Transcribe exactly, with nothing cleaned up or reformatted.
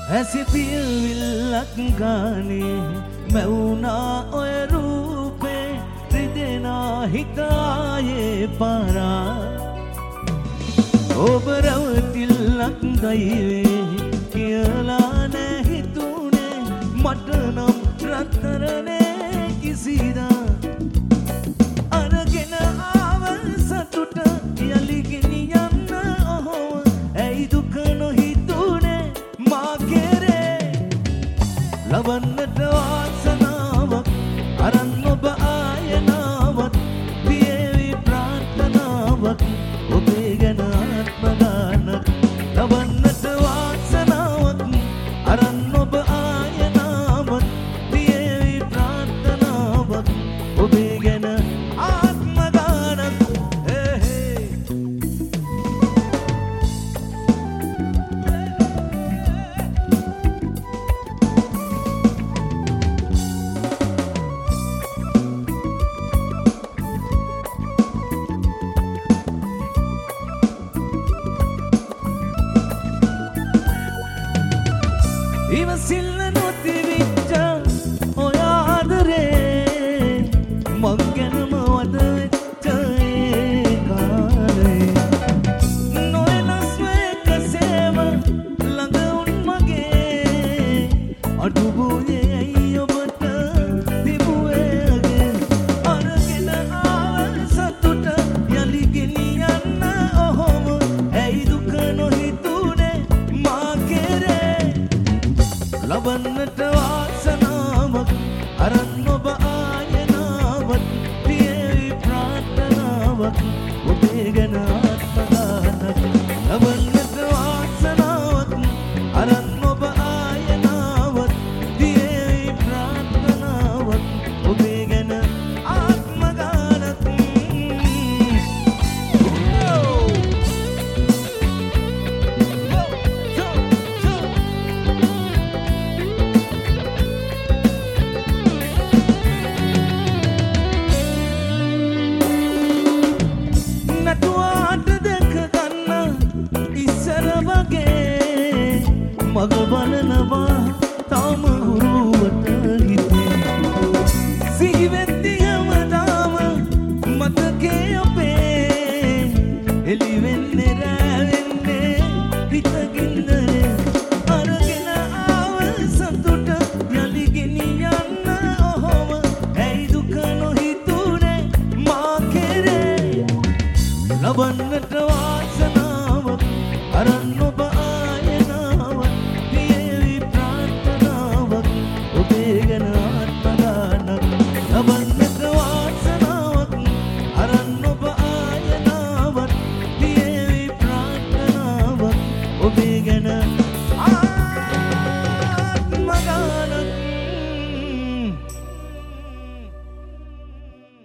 ඇසිපියවිල්ලක් ගානේ මැවුනා ඔය රූපේ රිදෙනා හිතායේ පාරා ඔබ රැවටිල්ලක් දයිවේ කියලා නෑ හිතුනේ මට නම් රත්තරනේ කිසිදා අරගෙන ආව සතුට යලි ගෙනියන්න ඔහොම ඇයි දුක නොහිතුනේ මා කෙරේ ලබන්නට වාසනාවක් අරන් ඔබ ආයනාවක් පියවි ප්‍රාර්ථනාවක් ඔබේ ගැන ආත්මගානක් ලබන්නට වාසනාවක් අරන් ඔබ ආයනාවක් පියවි ප්‍රාර්ථනාවක් ඔබේ ගැන ආත්මගානක් ඉවසිල්ල නොතිවිච්ච ඔය ආදරේ මං ගැනම වද